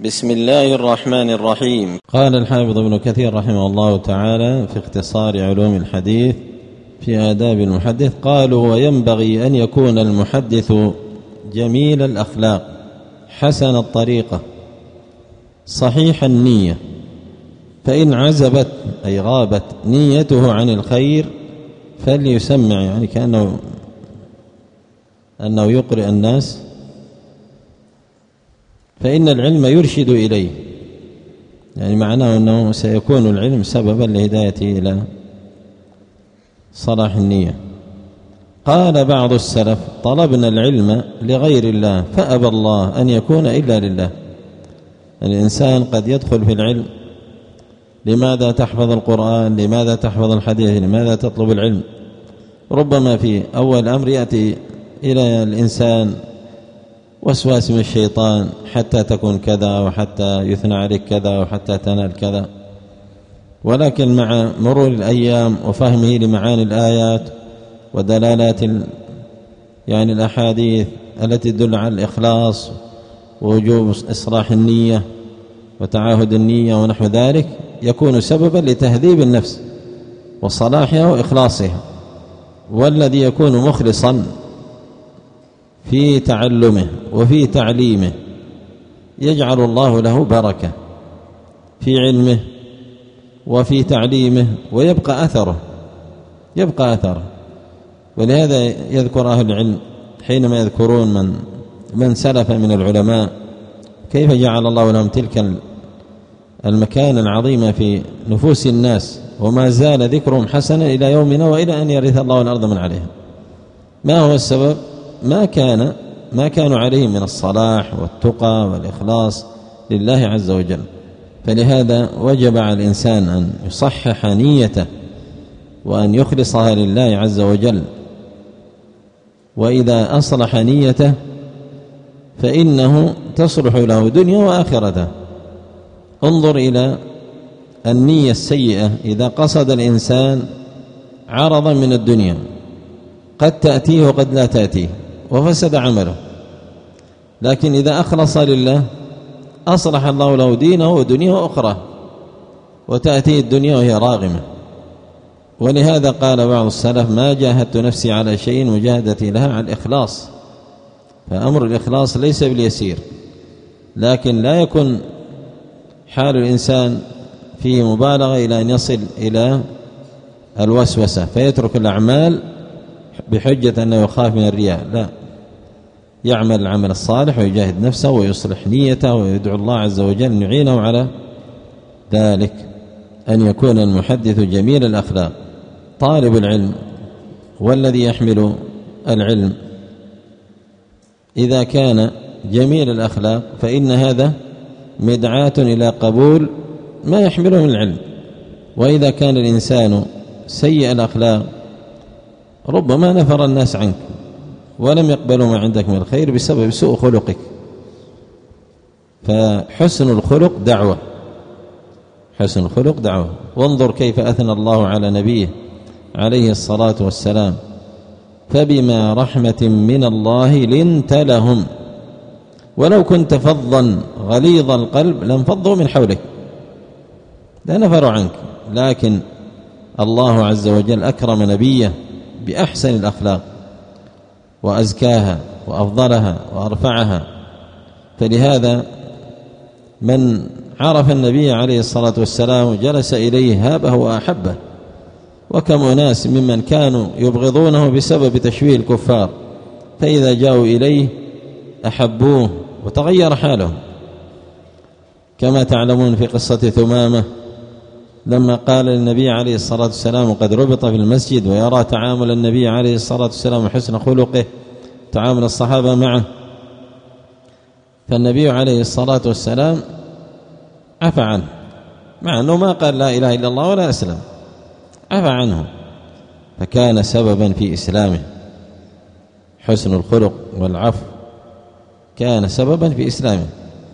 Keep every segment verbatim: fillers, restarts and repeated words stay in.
بسم الله الرحمن الرحيم. قال الحافظ ابن كثير رحمه الله تعالى في اختصار علوم الحديث في آداب المحدث، قالوا: وينبغي أن يكون المحدث جميل الأخلاق حسن الطريقة صحيح النية، فإن عزبت أي غابت نيته عن الخير فليسمع، يعني كأنه أنه يقرئ الناس، فإن العلم يرشد إليه، يعني معناه أنه سيكون العلم سببا لهدايته إلى صلاح النية. قال بعض السلف: طلبنا العلم لغير الله فأبى الله أن يكون إلا لله. الإنسان قد يدخل في العلم: لماذا تحفظ القرآن؟ لماذا تحفظ الحديث؟ لماذا تطلب العلم؟ ربما في أول أمر يأتي إلى الإنسان وسواس من الشيطان حتى تكون كذا، وحتى يثنى عليك كذا، وحتى تنال كذا، ولكن مع مرور الأيام وفهمه لمعاني الآيات ودلالات يعني الأحاديث التي تدل على الإخلاص ووجوب إصلاح النية وتعاهد النية ونحو ذلك، يكون سببا لتهذيب النفس وصلاحها وإخلاصها. والذي يكون مخلصا في تعلمه وفي تعليمه يجعل الله له بركة في علمه وفي تعليمه، ويبقى أثره يبقى أثره ولهذا يذكر أهل العلم حينما يذكرون من من سلف من العلماء كيف جعل الله لهم تلك المكانة العظيمة في نفوس الناس، وما زال ذكرهم حسنا إلى يومنا وإلى أن يرث الله الأرض من عليها. ما هو السبب؟ ما كان ما كانوا عليه من الصلاح والتقى والإخلاص لله عز وجل. فلهذا وجب على الإنسان أن يصحح نيته وأن يخلصها لله عز وجل، وإذا أصلح نيته فإنه تصلح له دنيا وآخرته. انظر إلى النية السيئة، إذا قصد الإنسان عرضا من الدنيا قد تأتيه وقد لا تأتيه وفسد عمله، لكن إذا أخلص لله أصلح الله له دينه ودنياه أخرى، وتأتيه الدنيا وهي راغمة. ولهذا قال بعض السلف: ما جاهدت نفسي على شيء مجاهدتي لها على الإخلاص. فأمر الإخلاص ليس باليسير، لكن لا يكون حال الإنسان فيه مبالغة إلى أن يصل إلى الوسوسة فيترك الأعمال بحجة أنه يخاف من الرياء. لا، يعمل العمل الصالح ويجاهد نفسه ويصلح نيته ويدعو الله عز وجل أن يعينه على ذلك. أن يكون المحدث جميل الأخلاق. طالب العلم والذي يحمل العلم إذا كان جميل الأخلاق فإن هذا مدعاة إلى قبول ما يحمله من العلم. وإذا كان الإنسان سيء الأخلاق ربما نفر الناس عنك ولم يقبلوا ما عندك من الخير بسبب سوء خلقك. فحسن الخلق دعوة، حسن الخلق دعوة. وانظر كيف أثنى الله على نبيه عليه الصلاة والسلام: فبما رحمة من الله لنت لهم ولو كنت فظا غليظ القلب لانفضوا من حولك، لا نفروا عنك. لكن الله عز وجل أكرم نبيه بأحسن الأخلاق وأزكاها وأفضلها وأرفعها. فلهذا من عرف النبي عليه الصلاة والسلام وجلس إليه هابه وأحبه. وكم أناس ممن كانوا يبغضونه بسبب تشويه الكفار، فإذا جاءوا إليه أحبوه وتغير حالهم، كما تعلمون في قصة ثمامة لما قال للنبي عليه الصلاة والسلام وقد ربط في المسجد ويرى تعامل النبي عليه الصلاة والسلام وحسن خلقه تعامل الصحابة معه، فالنبي عليه الصلاة والسلام عفى عنه، مع أنه ما قال لا إله إلا الله ولا أسلم، عفى عنه، فكان سببا في إسلامه. حسن الخلق والعفو كان سببا في إسلامه.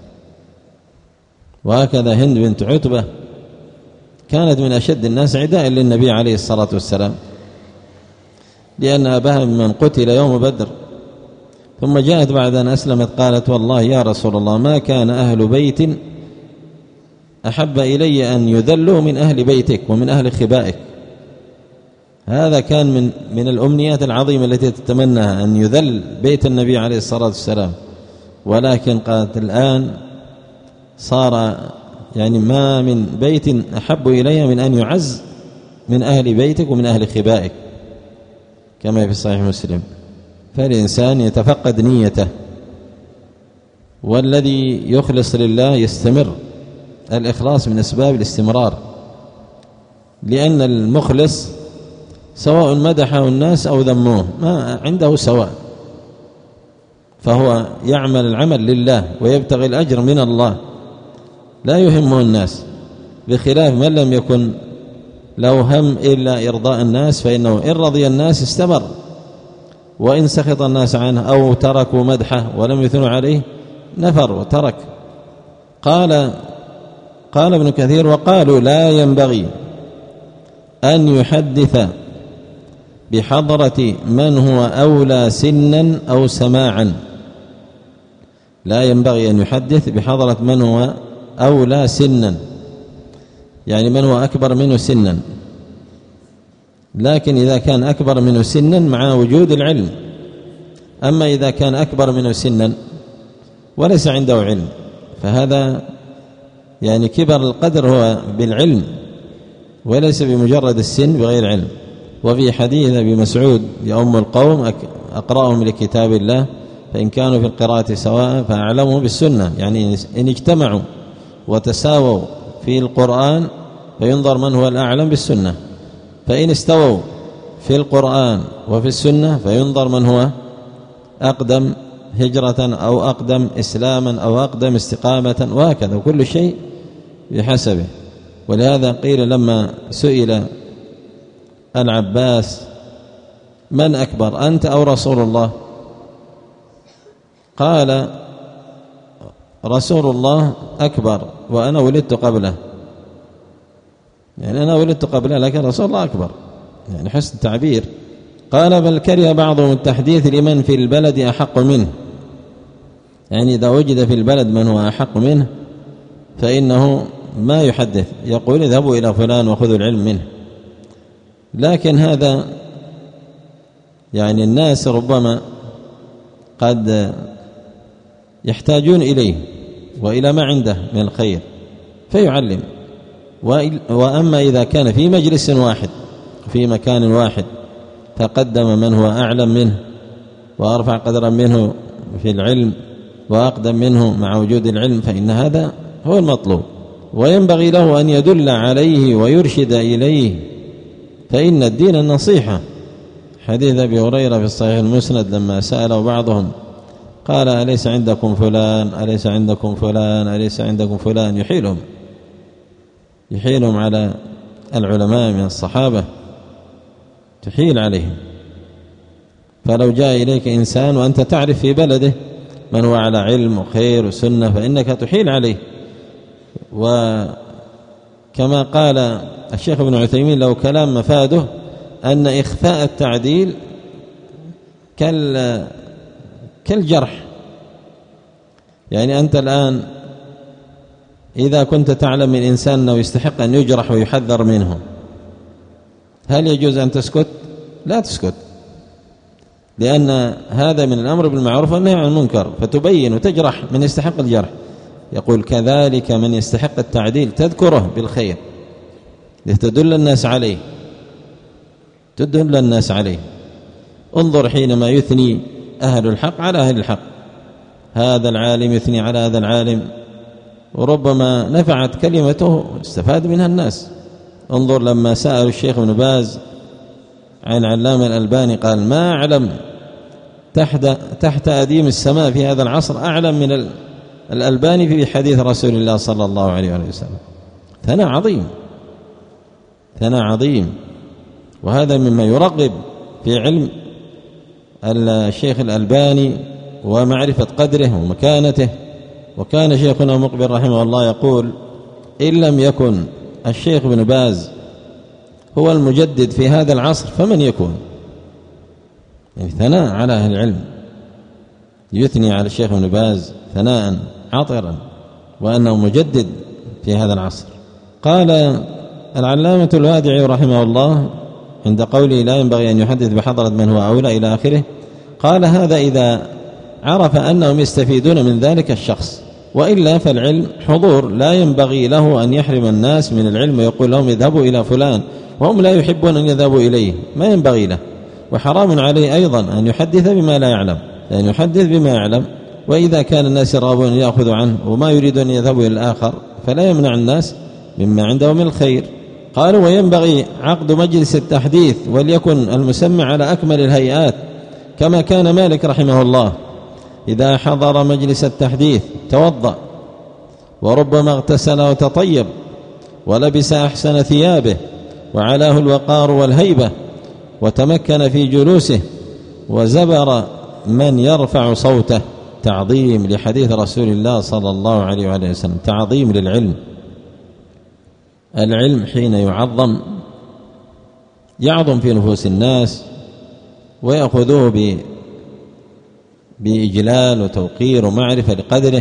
وهكذا هند بنت عتبة كانت من أشد الناس عداء للنبي عليه الصلاة والسلام، لأن أباها ممن قتل يوم بدر، ثم جاءت بعد أن أسلمت قالت والله يا رسول الله ما كان أهل بيت أحب إلي أن يذلوا من أهل بيتك ومن أهل خبائك. هذا كان من من الأمنيات العظيمة التي تتمناها، أن يذل بيت النبي عليه الصلاة والسلام. ولكن قالت الآن صار يعني ما من بيت أحب إلي من أن يعز من أهل بيتك ومن أهل خبائك، كما في صحيح مسلم. فالإنسان يتفقد نيته، والذي يخلص لله يستمر. الإخلاص من أسباب الاستمرار، لأن المخلص سواء مدحه الناس أو ذموه ما عنده سواء، فهو يعمل العمل لله ويبتغي الأجر من الله، لا يهمه الناس، بخلاف من لم يكن له هم إلا إرضاء الناس، فإنه إن رضي الناس استمر، وإن سخط الناس عنه أو تركوا مدحه ولم يثنوا عليه نفر وترك. قال قال ابن كثير وقالوا لا ينبغي أن يحدث بحضرة من هو أولى سنا أو سماعا. لا ينبغي أن يحدث بحضرة من هو أولى سنا، يعني من هو أكبر منه سنا، لكن إذا كان أكبر منه سنا مع وجود العلم. أما إذا كان أكبر منه سنا وليس عنده علم، فهذا يعني كبر القدر هو بالعلم وليس بمجرد السن بغير علم. وفي حديث أبي مسعود يؤم القوم أقرأهم لكتاب الله فإن كانوا في القراءة سواء فأعلمهم بالسنة، يعني إن اجتمعوا وتساووا في القرآن فينظر من هو الأعلم بالسنة، فإن استووا في القرآن وفي السنة فينظر من هو أقدم هجرة أو أقدم إسلاما أو أقدم استقامة، وهكذا، وكل شيء بحسبه. ولهذا قيل لما سئل العباس من أكبر أنت أو رسول الله؟ قال رسول الله أكبر وأنا ولدت قبله، يعني أنا ولدت قبله لكن رسول الله أكبر، يعني حسن التعبير. قال بل كره بعضهم التحديث لمن في البلد أحق منه، يعني إذا وجد في البلد من هو أحق منه فإنه ما يحدث، يقول اذهبوا إلى فلان وخذوا العلم منه. لكن هذا يعني الناس ربما قد يحتاجون إليه وإلى ما عنده من الخير فيعلم. وأما إذا كان في مجلس واحد في مكان واحد تقدم من هو أعلم منه وأرفع قدرا منه في العلم وأقدم منه مع وجود العلم، فإن هذا هو المطلوب، وينبغي له أن يدل عليه ويرشد إليه، فإن الدين النصيحة. حديث أبي هريرة في الصحيح المسند لما سأله بعضهم قال أليس عندكم فلان أليس عندكم فلان أليس عندكم فلان، يحيلهم يحيلهم على العلماء من الصحابة، تحيل عليهم. فلو جاء إليك إنسان وأنت تعرف في بلده من هو على علم وخير وسنة فإنك تحيل عليه. وكما قال الشيخ ابن عثيمين لو كلام مفاده أن إخفاء التعديل كالجرح، يعني أنت الآن إذا كنت تعلم من إنسان أنه يستحق أن يجرح ويحذر منه، هل يجوز أن تسكت؟ لا تسكت، لأن هذا من الأمر بالمعروف والنهي عن المنكر، فتبين وتجرح من يستحق الجرح. يقول كذلك من يستحق التعديل تذكره بالخير لتدل الناس عليه تدل الناس عليه. انظر حينما يثني أهل الحق على أهل الحق، هذا العالم يثني على هذا العالم، وربما نفعت كلمته استفاد منها الناس. انظر لما سأل الشيخ ابن باز عن علامة الألباني قال ما أعلم تحت, تحت أديم السماء في هذا العصر أعلم من الألباني في حديث رسول الله صلى الله عليه وسلم. ثناء عظيم ثناء عظيم وهذا مما يرغب في علم الشيخ الألباني ومعرفة قدره ومكانته. وكان شيخنا مقبل رحمه الله يقول إن لم يكن الشيخ ابن باز هو المجدد في هذا العصر فمن يكون؟ يعني ثناء على أهل العلم. يثني على الشيخ ابن باز ثناء عطرا وأنه مجدد في هذا العصر. قال العلامة الوادعي رحمه الله عند قوله لا ينبغي أن يحدث بحضرة من هو أولى إلى آخره، قال هذا إذا عرف أنهم يستفيدون من ذلك الشخص، وإلا فالعلم حضور، لا ينبغي له أن يحرم الناس من العلم ويقول لهم اذهبوا إلى فلان وهم لا يحبون أن يذهبوا إليه، ما ينبغي له. وحرام عليه أيضا أن يحدث بما لا يعلم، لأن يحدث بما يعلم، وإذا كان الناس يرغبون أن يأخذوا عنه وما يريد أن يذهبوا إلى الآخر فلا يمنع الناس مما عنده من الخير. قالوا وينبغي عقد مجلس التحديث وليكن المسمع على أكمل الهيئات، كما كان مالك رحمه الله إذا حضر مجلس التحديث توضأ وربما اغتسل وتطيب ولبس أحسن ثيابه وعلاه الوقار والهيبة وتمكن في جلوسه وزبر من يرفع صوته، تعظيم لحديث رسول الله صلى الله عليه وآله وسلم، تعظيم للعلم. العلم حين يعظم يعظم في نفوس الناس ويأخذوه بإجلال وتوقير ومعرفة لقدره.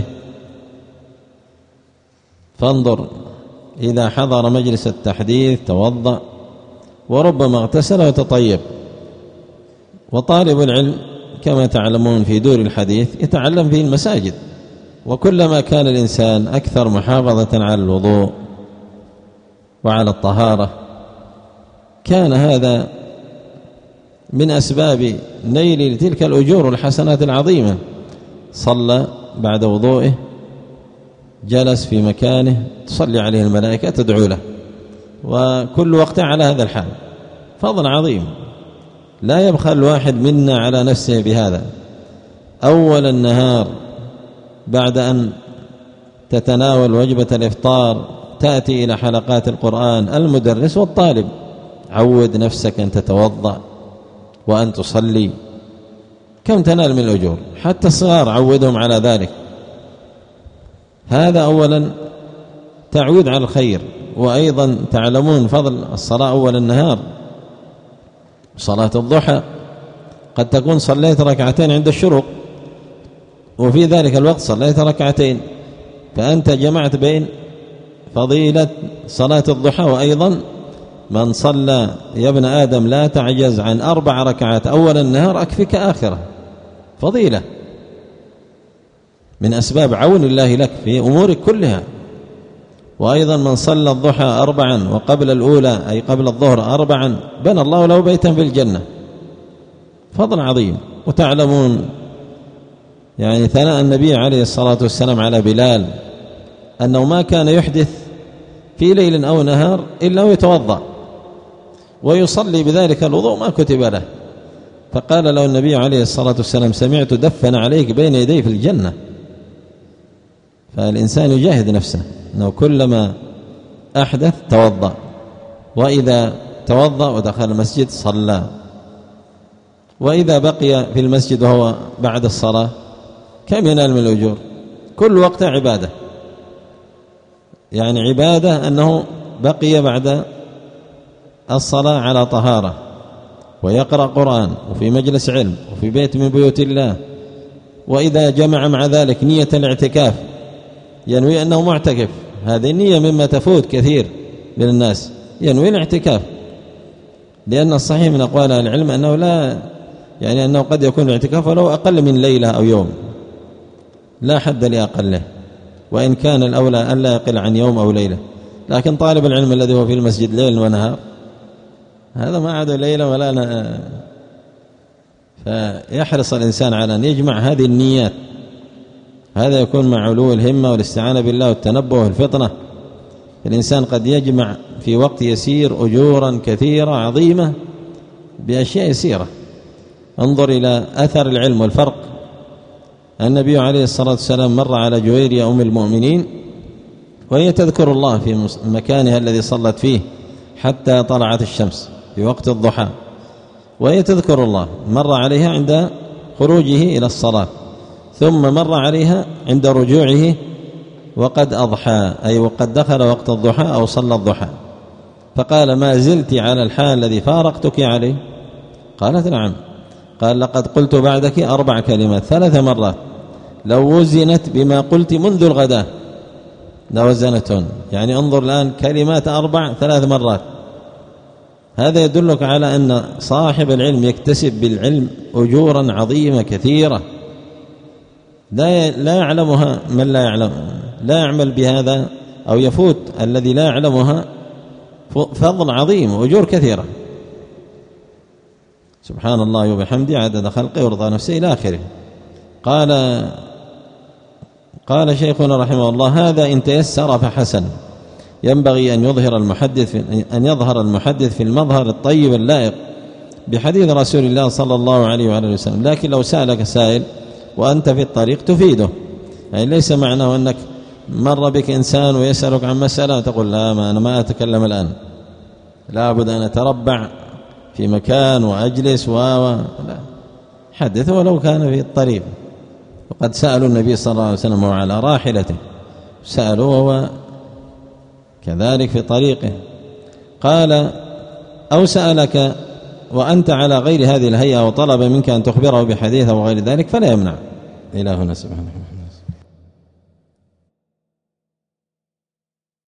فانظر إذا حضر مجلس التحديث توضأ وربما اغتسل وتطيب. وطالب العلم كما تعلمون في دور الحديث يتعلم في المساجد، وكلما كان الإنسان أكثر محافظة على الوضوء وعلى الطهارة كان هذا من أسباب نيل تلك الأجور والحسنات العظيمة. صلى بعد وضوئه جلس في مكانه تصلي عليه الملائكة تدعو له، وكل وقت على هذا الحال، فضل عظيم. لا يبخل الواحد منا على نفسه بهذا. أول النهار بعد أن تتناول وجبة الإفطار تأتي إلى حلقات القرآن المدرس والطالب، عود نفسك أن تتوضأ وأن تصلي، كم تنال من الأجور. حتى الصغار عودهم على ذلك. هذا أولا تعود على الخير. وأيضا تعلمون فضل الصلاة أول النهار، صلاة الضحى قد تكون صليت ركعتين عند الشروق وفي ذلك الوقت صليت ركعتين، فأنت جمعت بين فضيلة صلاة الضحى. وأيضا من صلى يا ابن آدم لا تعجز عن أربع ركعات أول النهار أكفك آخرة، فضيلة من أسباب عون الله لك في أمورك كلها. وأيضا من صلى الضحى أربعا وقبل الأولى أي قبل الظهر أربعا بنى الله له بيتا في الجنة، فضل عظيم. وتعلمون يعني ثناء النبي عليه الصلاة والسلام على بلال أنه ما كان يحدث في ليل أو نهار إلا ويتوضأ ويصلي بذلك الوضوء ما كتب له. فقال له النبي عليه الصلاة والسلام سمعت دفن عليك بين يدي في الجنة. فالإنسان يجاهد نفسه أنه كلما أحدث توضأ، وإذا توضأ ودخل المسجد صلى، وإذا بقي في المسجد وهو بعد الصلاة كم ينال من الأجور. كل وقت عبادة، يعني عبادة أنه بقي بعد الصلاة على طهارة ويقرأ قرآن وفي مجلس علم وفي بيت من بيوت الله. وإذا جمع مع ذلك نية الاعتكاف ينوي أنه معتكف، هذه النية مما تفوت كثير من الناس، ينوي الاعتكاف. لأن الصحيح من أقوال العلم أنه لا يعني أنه قد يكون الاعتكاف ولو أقل من ليلة أو يوم، لا حد لأقله، وإن كان الأولى أن لا يقل عن يوم أو ليلة. لكن طالب العلم الذي هو في المسجد ليل ونهار هذا ما عاد ليلة ولا نا... فيحرص الإنسان على أن يجمع هذه النيات. هذا يكون مع علو الهمة والاستعانة بالله والتنبه والفطنة. الإنسان قد يجمع في وقت يسير أجورا كثيرة عظيمة بأشياء يسيرة. انظر إلى أثر العلم والفرق. النبي عليه الصلاة والسلام مر على جويرية أم المؤمنين وهي تذكر الله في مكانها الذي صلت فيه حتى طلعت الشمس في وقت الضحى، وهي تذكر الله. مر عليها عند خروجه إلى الصلاة، ثم مر عليها عند رجوعه وقد أضحى أي وقد دخل وقت الضحى أو صلى الضحى. فقال ما زلت على الحال الذي فارقتك عليه؟ قالت نعم. قال لقد قلت بعدك أربع كلمات ثلاث مرات لو وزنت بما قلت منذ الغداة لوزنتهن، يعني انظر الآن كلمات أربع ثلاث مرات. هذا يدلك على أن صاحب العلم يكتسب بالعلم أجورا عظيمة كثيرة لا لا يعلمها من لا يعلم، لا يعمل بهذا أو يفوت الذي لا يعلمها فضل عظيم وأجور كثيرة. سبحان الله وبحمده عدد خلقه ورضا نفسه إلى آخره. قال قال شيخنا رحمه الله: هذا إن تيسر فحسن، ينبغي أن يظهر المحدث أن يظهر المحدث في المظهر الطيب اللائق بحديث رسول الله صلى الله عليه وعلى وسلم. لكن لو سألك سائل وأنت في الطريق تفيده، يعني ليس معناه أنك مر بك إنسان ويسألك عن مسألة تقول لا ما أنا ما أتكلم الآن، لا بد أن أتربع في مكان وأجلس و لا، حدث ولو كان في الطريق. وقد سألوا النبي صلى الله عليه وسلم وعلى راحلته، سألوا وهو كذلك في طريقه. قال: أو سألك وأنت على غير هذه الهيئة وطلب منك أن تخبره بحديث أو غير ذلك فلا يمنع. إلى هنا سبحانه.